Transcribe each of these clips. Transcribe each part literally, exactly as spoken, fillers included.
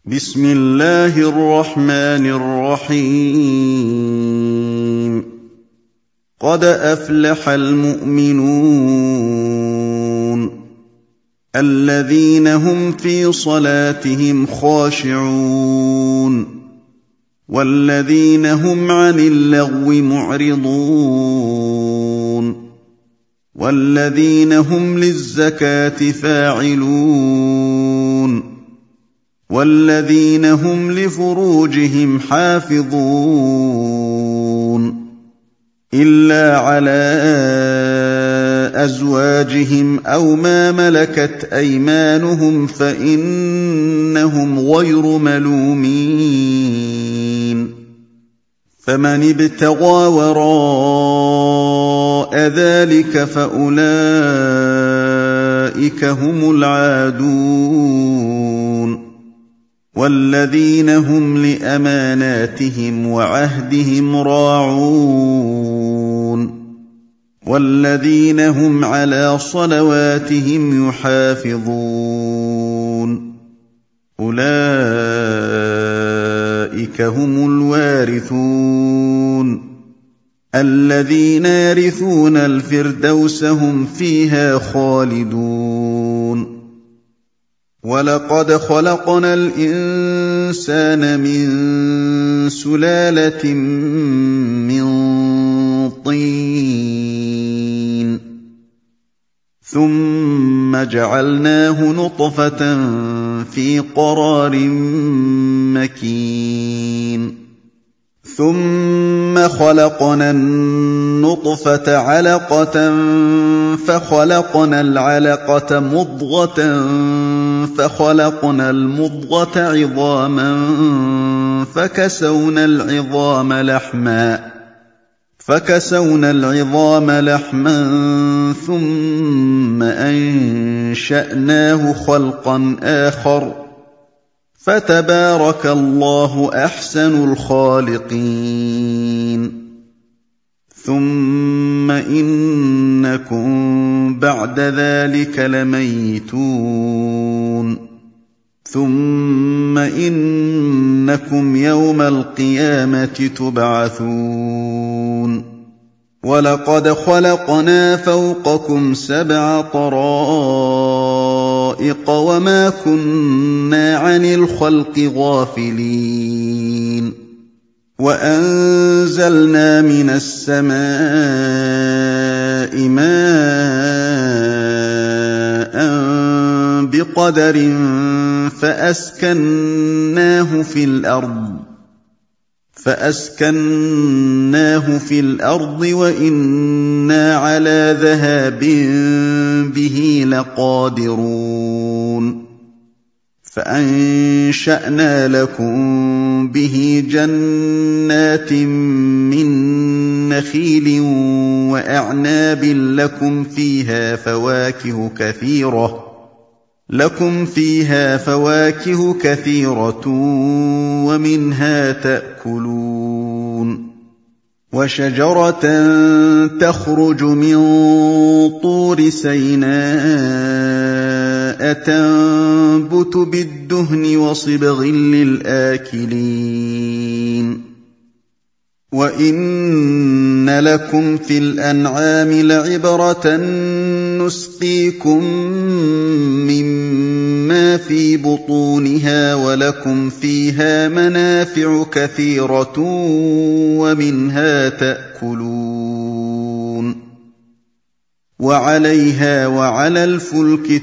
بسم الله الرحمن الرحيم قد أفلح المؤمنون الذين هم في صلاتهم خاشعون والذين هم عن اللغو معرضون والذين هم للزكاة فاعلون والذين هم لفروجهم حافظون إلا على أزواجهم أو ما ملكت أيمانهم فإنهم غير ملومين فمن ابتغى وراء ذلك فأولئك هم العادون والذين هم لأماناتهم وعهدهم راعون والذين هم على صلواتهم يحافظون أولئك هم الوارثون الذين يرثون الفردوس هم فيها خالدون ولقد خلقنا الإنسان من سلالة من طين ثم جعلناه نطفة في قرار مكين ثم خلقنا النطفة علقة فخلقنا العلقة مضغة فخلقنا المضغة عظاما فكسونا العظام لحما فكسونا العظام لحما ثم أنشأناه خلقا آخر فتبارك الله أحسن الخالقين ثم إنكم بعد ذلك لميتون ثم إنكم يوم القيامة تبعثون ولقد خلقنا فوقكم سبع طرائق وما كنا عن الخلق غافلين وأنزلنا من السماء ماء بقدر فأسكناه في الأرض فأسكناه في الأرض وإنا على ذهاب به لقادرون فأنشأنا لكم به جنات من نخيل وأعناب لكم فيها فواكه كثيرة لكم فيها فواكه كثيرة ومنها تأكلون وشجرة تخرج من طور سيناء تنبت بالدهن وصبغ للآكلين وإن لكم في الأنعام لعبرة نسقيكم مما في بطونها ولكم فيها منافع كثيرة ومنها تأكلون وعليها وعلى الفلك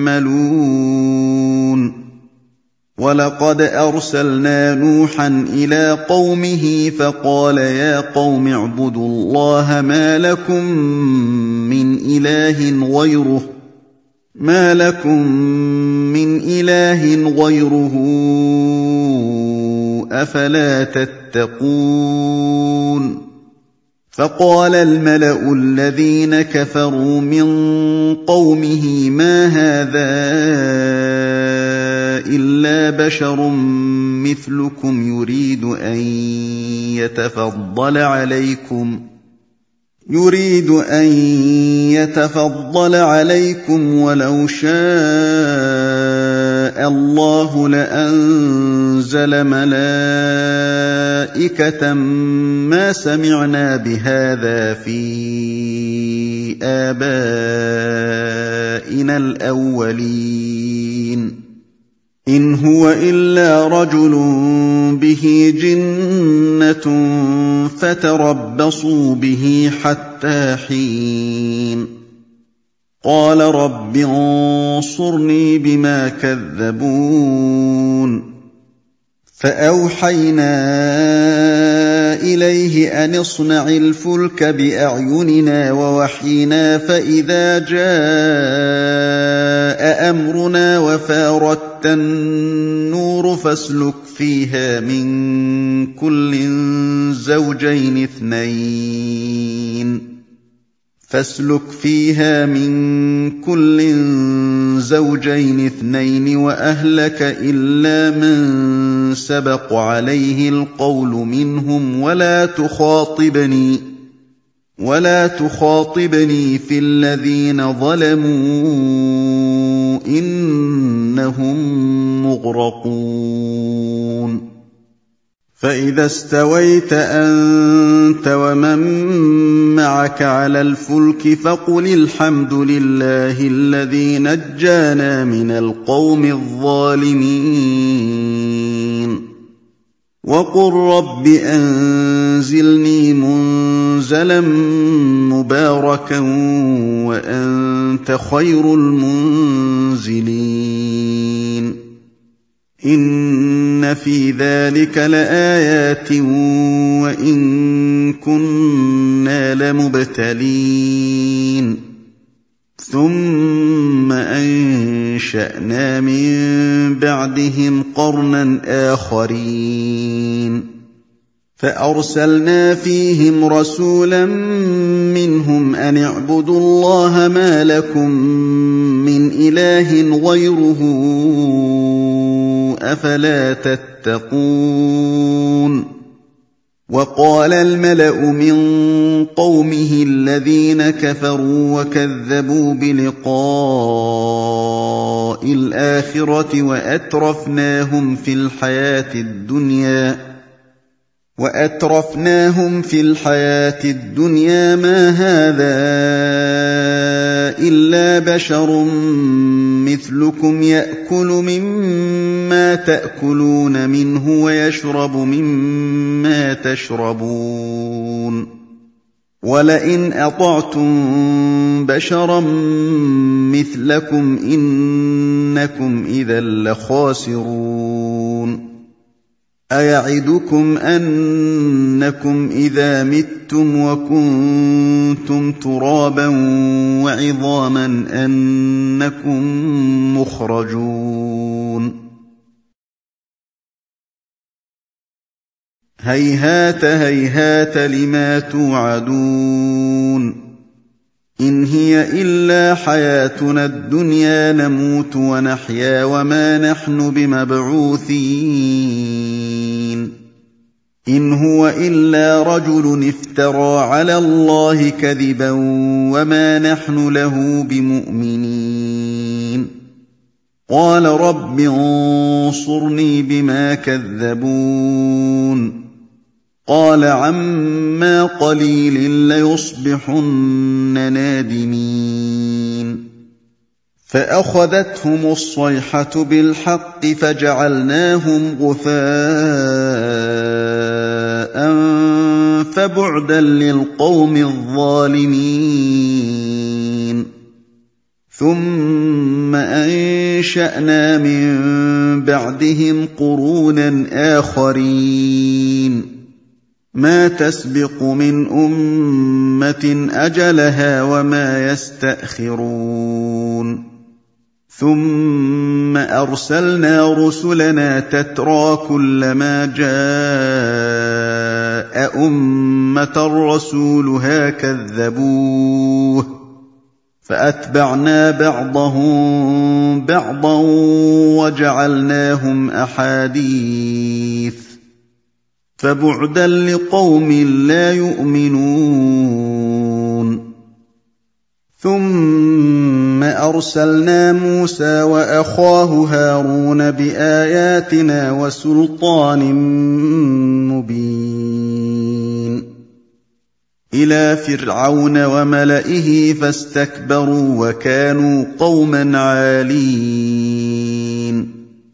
تحملون ولقد أرسلنا نوحا إلى قومه فقال يا قوم اعبدوا الله ما لكم من إله غيره ما لكم من إله غيره أفلا تتقون فقال الملأ الذين كفروا من قومه ما هذا إلا بشر مثلكم يريد أن يتفضل عليكم يريد أن يتفضل عليكم ولو شاء شَاءَ اللَّهُ لَأَنزَلَ مَلَائِكَةً مَّا سَمِعْنَا بِهَٰذَا فِي آبَائِنَا الْأَوَّلِينَ إِنْ هُوَ إِلَّا رَجُلٌ بِهِ جِنَّةٌ فَتَرَبَّصُوا بِهِ حَتَّىٰ حِينٍ قَالَ رَبِّ انصُرْنِي بِمَا كَذَّبُونِ فَأَوْحَيْنَا إِلَيْهِ أَنِ اصْنَعِ الْفُلْكَ بِأَعْيُنِنَا وَوَحْيِنَا فَإِذَا جَاءَ أَمْرُنَا وَفَارَتِ النُّورُ فَاسْلُكْ فِيهَا مِن كُلٍّ زَوْجَيْنِ اثْنَيْنِ فاسلك فيها من كل زوجين اثنين وأهلك إلا من سبق عليه القول منهم ولا تخاطبني ولا تخاطبني في الذين ظلموا إنهم مغرقون فإذا استويت أنت ومن معك على الفلك فقل الحمد لله الذي نجانا من القوم الظالمين وقل رب أنزلني منزلا مباركا وأنت خير المنزلين إن في ذلك لآيات وإن كنا لمبتلين ثم أنشأنا من بعدهم قرنا آخرين فأرسلنا فيهم رسولا منهم أن اعبدوا الله ما لكم من إله غيره أفلا تتقون وقال الملأ من قومه الذين كفروا وكذبوا بلقاء الآخرة وأترفناهم في الحياة الدنيا وأترفناهم في الحياة الدنيا ما هذا إلا بشر مثلكم يأكل مما تأكلون منه ويشرب مما تشربون ولئن أطعتم بشرا مثلكم إنكم إذا لخاسرون أيعدكم أنكم إذا متم وكنتم ترابا وعظاما أنكم مخرجون هيهات هيهات لما توعدون إن هي إلا حياتنا الدنيا نموت ونحيا وما نحن بمبعوثين إن هو إلا رجل افترى على الله كذبا وما نحن له بمؤمنين قال رب انصرني بما كذبون قال عما قليل ليصبحن نادمين فأخذتهم الصيحة بالحق فجعلناهم غثاء فبعدا للقوم الظالمين ثم أنشأنا من بعدهم قرونا آخرين ما تسبق من أمة أجلها وما يستأخرون ثم أرسلنا رسلنا تترى كلما جاء أمة رسولها كذبوه فأتبعنا بعضهم بعضا وجعلناهم أحاديث فبعدا لقوم لا يؤمنون ثم أرسلنا موسى وأخاه هارون بآياتنا وسلطان مبين إلى فرعون وملئه فاستكبروا وكانوا قوما عالين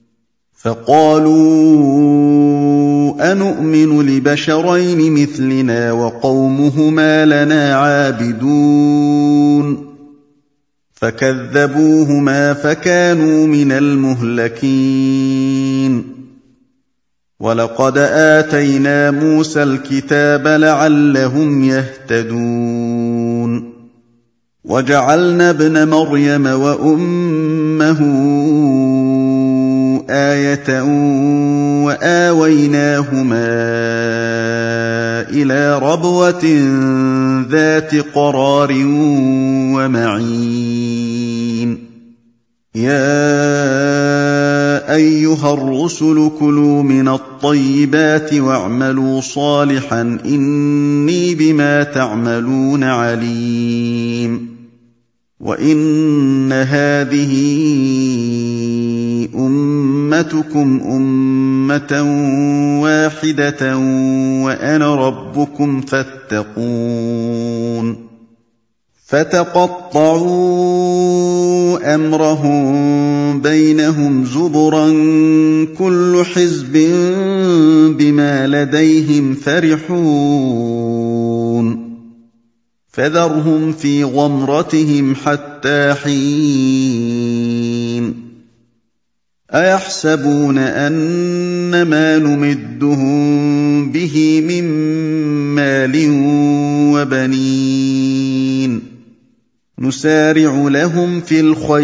فقالوا أنؤمن لبشرين مثلنا وقومهما لنا عابدون فكذبوهما فكانوا من المهلكين ولقد آتينا موسى الكتاب لعلهم يهتدون وجعلنا ابن مريم وأمه آية وآويناهما إلى ربوة ذات قرار ومعين يا أيها الرسل كلوا من الطيبات واعملوا صالحا إني بما تعملون عليم وإن هذه أمتكم أمة واحدة وأنا ربكم فاتقون فتقطعوا أمرهم بينهم زبرا كل حزب بما لديهم فرحون فذرهم في غمرتهم حتى حين أيحسبون أن ما نمدهم به من مال وبنين نسارع لهم في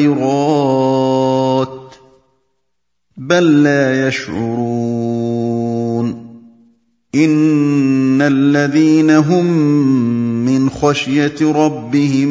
الخيرات بل لا يشعرون إن الذين هم من خشية ربهم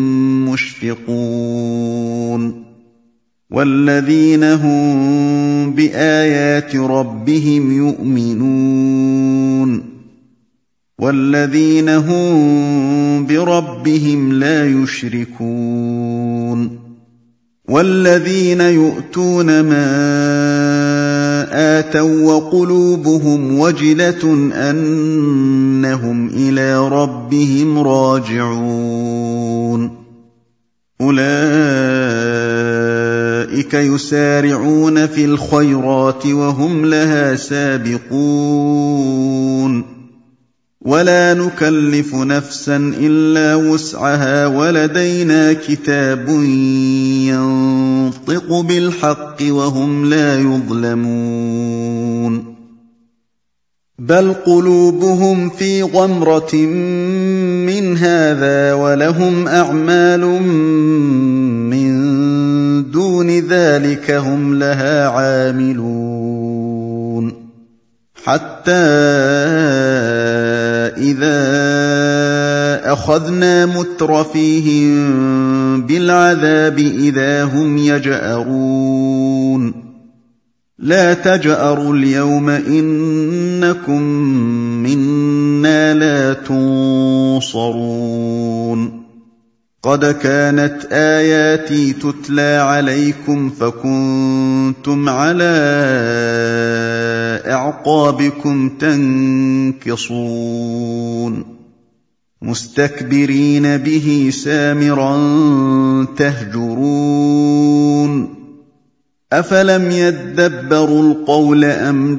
مشفقون والذين هم بآيات ربهم يؤمنون والذين هم بربهم لا يشركون والذين يؤتون ما آتوا وقلوبهم وجلة أنهم إلى ربهم راجعون أولئك يسارعون في الخيرات وهم لها سابقون ولا نكلف نفسا إلا وسعها ولدينا كتاب ينطق بالحق وهم لا يظلمون بل قلوبهم في غمرة من هذا ولهم أعمال من دون ذلك هم لها عاملون حتى إذا أخذنا مترفيهم بالعذاب إذا هم يجأرون لا تجأروا اليوم إنكم منا لا تنصرون قد كانت آياتي تتلى عليكم فكنتم على أعقابكم تنكصون مستكبرين به سامرا تهجرون أفلم يدبروا القول أم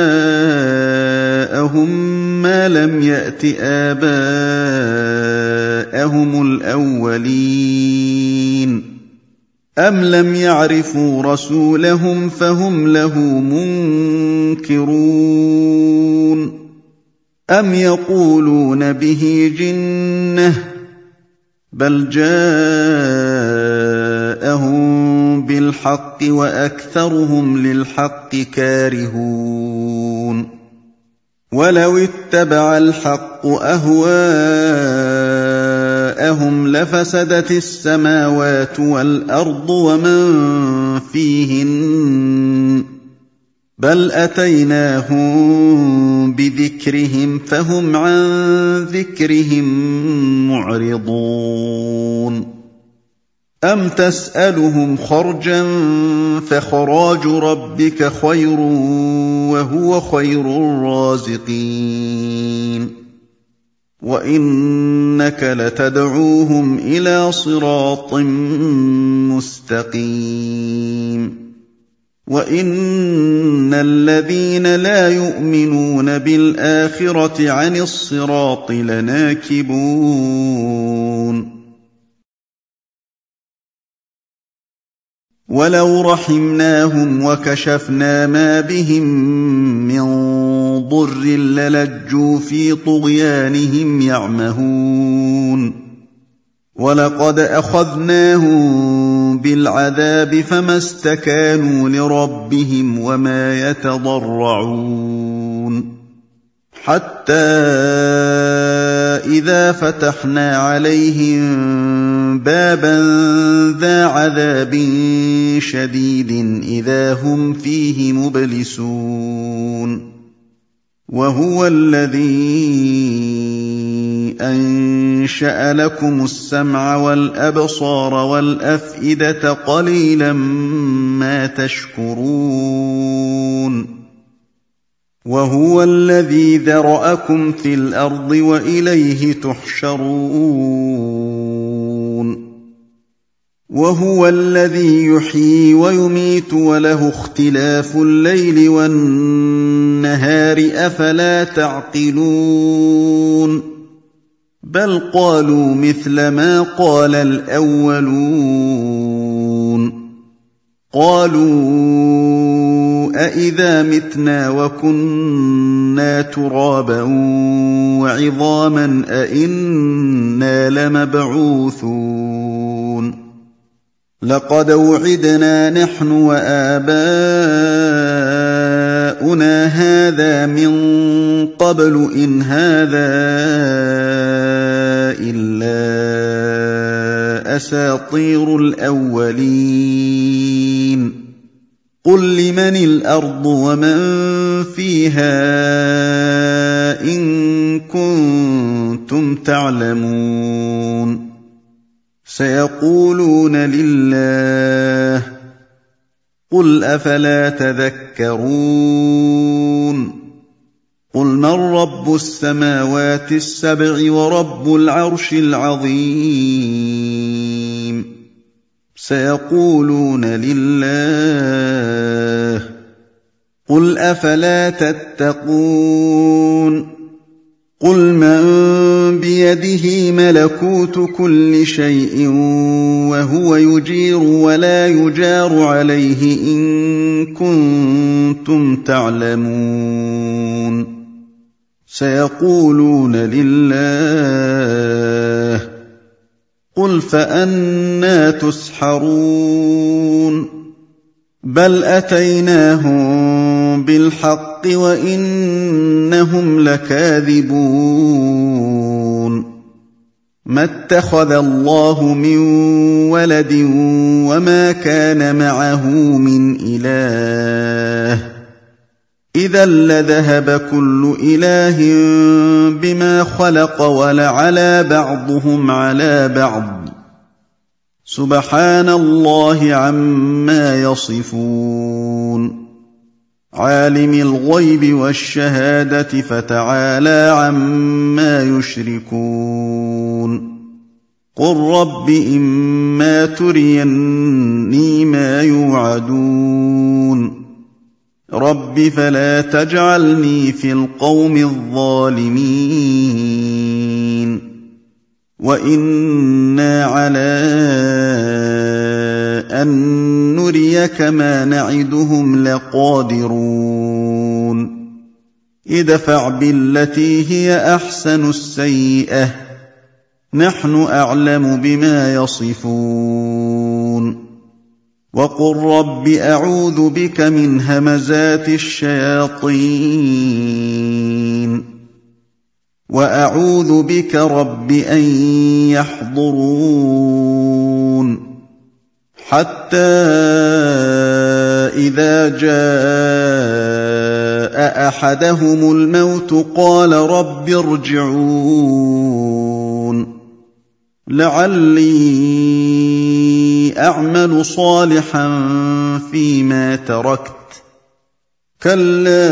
جاءهم ما لم يأت آباءهم الأولين أم لم يعرفوا رسولهم فهم له منكرون أم يقولون به جنة بل جاءهم بالحق وأكثرهم للحق كارهون ولو اتبع الحق أهواءهم لفسدت السماوات والأرض ومن فيهن بل أتيناهم بذكرهم فهم عن ذكرهم معرضون أَمْ تَسْأَلُهُمْ خَرْجًا فَخَرَاجُ رَبِّكَ خَيْرٌ وَهُوَ خَيْرُ الرَّازِقِينَ وَإِنَّكَ لَتَدْعُوهُمْ إِلَىٰ صِرَاطٍ مُّسْتَقِيمٍ وَإِنَّ الَّذِينَ لَا يُؤْمِنُونَ بِالْآخِرَةِ عَنِ الصِّرَاطِ لَنَاكِبُونَ وَلَوْ رَحِمْنَاهُمْ وَكَشَفْنَا مَا بِهِم مِّن ضُرٍّ لَّلَجُّوا فِي طُغْيَانِهِمْ يَعْمَهُونَ وَلَقَدْ أَخَذْنَاهُم بِالْعَذَابِ فَمَا اسْتَكَانُوا لِرَبِّهِمْ وَمَا يَتَضَرَّعُونَ حَتَّىٰ إِذَا فَتَحْنَا عَلَيْهِم بَابًا ذَا عَذَابٍ شَدِيدٍ إِذَا هُمْ فِيهِ مُبْلِسُونَ وَهُوَ الَّذِي أَنشَأَ لَكُمُ السَّمْعَ وَالْأَبْصَارَ وَالْأَفْئِدَةَ قَلِيلًا مَّا تَشْكُرُونَ وَهُوَ الَّذِي ذَرَأَكُمْ فِي الْأَرْضِ وَإِلَيْهِ تُحْشَرُونَ وَهُوَ الَّذِي يُحْيِي وَيُمِيتُ وَلَهُ اخْتِلَافُ اللَّيْلِ وَالنَّهَارِ ۚ أَفَلَا تَعْقِلُونَ بَلْ قَالُوا مِثْلَ مَا قَالَ الْأَوَّلُونَ قَالُوا أَإِذَا مِتْنَا وَكُنَّا تُرَابًا وَعِظَامًا أَإِنَّا لَمَبْعُوثُونَ لَقَدْ وُعِدْنَا نَحْنُ وَآبَاؤُنَا هَٰذَا مِن قَبْلُ إِنْ هَٰذَا إِلَّا أَسَاطِيرُ الْأَوَّلِينَ قُل لِّمَنِ الْأَرْضُ وَمَن فِيهَا إِن كُنتُمْ تَعْلَمُونَ سَيَقُولُونَ لِلَّهِ قُلْ أَفَلَا تَذَكَّرُونَ قُلْ مَن رَّبُّ السَّمَاوَاتِ السَّبْعِ وَرَبُّ الْعَرْشِ الْعَظِيمِ سَيَقُولُونَ لِلَّهِ قُلْ أَفَلَا تَتَّقُونَ قُلْ مَن بِيَدِهِ مَلَكُوتُ كُلِّ شَيْءٍ وَهُوَ يُجِيرُ وَلَا يُجَارُ عَلَيْهِ إِن كُنتُمْ تَعْلَمُونَ سَيَقُولُونَ لِلَّهِ قُلْ فَأَنَّىٰ تُسْحَرُونَ بَلْ أَتَيْنَاهُم بِالْحَقِّ وَإِنَّهُمْ لَكَاذِبُونَ مَا اتَّخَذَ اللَّهُ مِن وَلَدٍ وَمَا كَانَ مَعَهُ مِنْ إِلَٰهٍ إِذًا لَّذَهَبَ كُلُّ إِلَٰهٍ بِمَا خَلَقَ وَلَعَلَا بَعْضُهُمْ عَلَىٰ بَعْضٍ سُبْحَانَ اللَّهِ عَمَّا يَصِفُونَ عَالِمِ الْغَيْبِ وَالشَّهَادَةِ فَتَعَالَىٰ عَمَّا يُشْرِكُونَ قُل رَّبِّ إِمَّا تُرِيَنِّي مَا يُوعَدُونَ رَبِّ فَلَا تَجْعَلْنِي فِي الْقَوْمِ الظَّالِمِينَ وَإِنَّا عَلَىٰ أَن نُّرِيَكَ مَا نَعِدُهُمْ لَقَادِرُونَ ادْفَعْ بِالَّتِي هِيَ أَحْسَنُ السَّيِّئَةَ نَحْنُ أَعْلَمُ بِمَا يَصِفُونَ وَقُل رَّبِّ أَعُوذُ بِكَ مِنْ هَمَزَاتِ الشَّيَاطِينِ وَأَعُوذُ بِكَ رَبِّ أَن يَحْضُرُونِ حَتَّىٰ إِذَا جَاءَ أَحَدَهُمُ الْمَوْتُ قَالَ رَبِّ ارْجِعُونِ لعلي أعمل صالحا فيما تركت كلا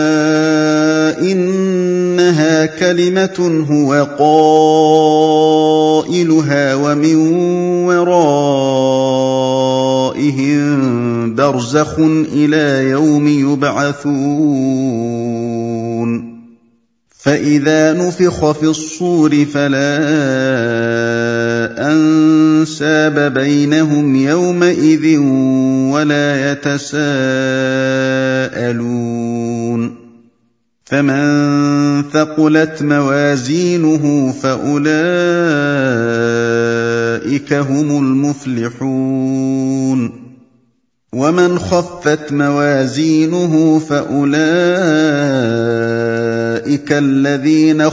إنها كلمة هو قائلها ومن ورائهم برزخ إلى يوم يبعثون فإذا نفخ في الصور فلا أنساب بينهم يومئذ ولا يتساءلون فمن ثقلت موازينه فأولئك هم المفلحون ومن خفت موازينه فأولئك الذين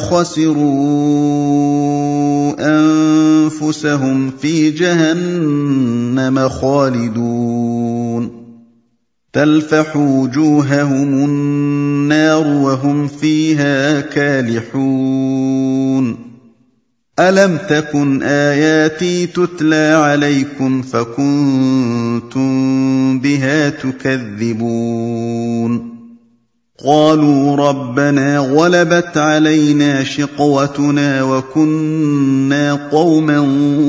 خسروا أنفسهم في جهنم خالدون تلفح وجوههم النار وهم فيها كالحون ألم تكن آياتي تتلى عليكم فكنتم بها تكذبون قالوا ربنا غلبت علينا شقوتنا وكنا قوما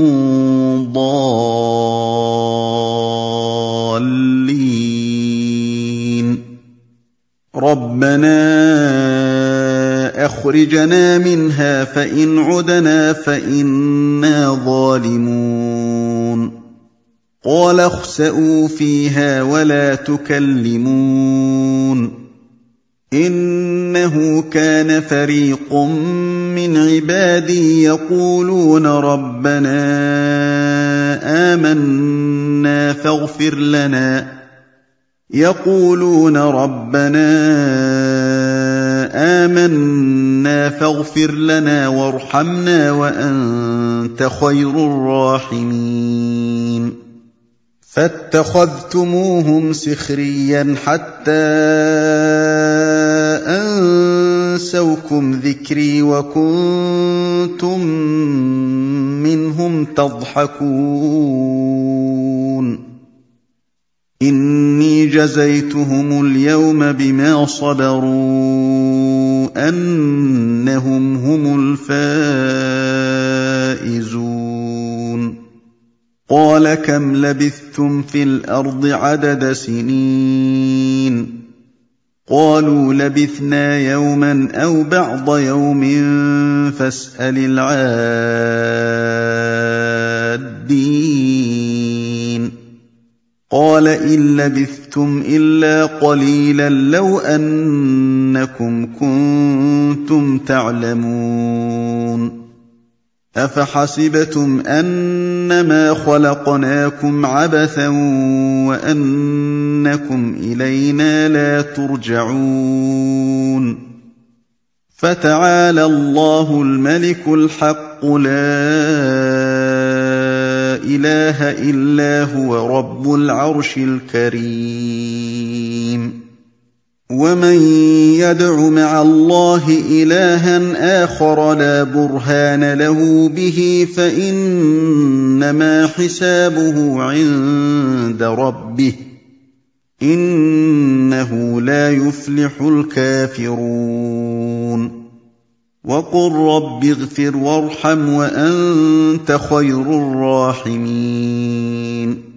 ضالين ربنا أخرجنا منها فإن عدنا فإنا ظالمون قال اخسئوا فيها ولا تكلمون إنه كان فريق من عبادي يقولون ربنا آمنا فاغفر لنا يقولون ربنا آمنا فاغفر لنا وارحمنا وأنت خير الراحمين فاتخذتموهم سخريا حتى أنسوكم ذكري وكنتم منهم تضحكون إني جزيتهم اليوم بما صبروا أنهم هم الفائزون قال كم لبثتم في الأرض عدد سنين قالوا لبثنا يوما أو بعض يوم فاسأل العادين قال إن لبثتم إلا قليلا لو أنكم كنتم تعلمون أفحسبتم أنما خلقناكم عبثا وأنكم إلينا لا ترجعون فتعالى الله الملك الحق لا إله إلا هو رب العرش الكريم ومن يدع مع الله إلها آخر لا برهان له به فإنما حسابه عند ربه إنه لا يفلح الكافرون وقل رب اغفر وارحم وأنت خير الراحمين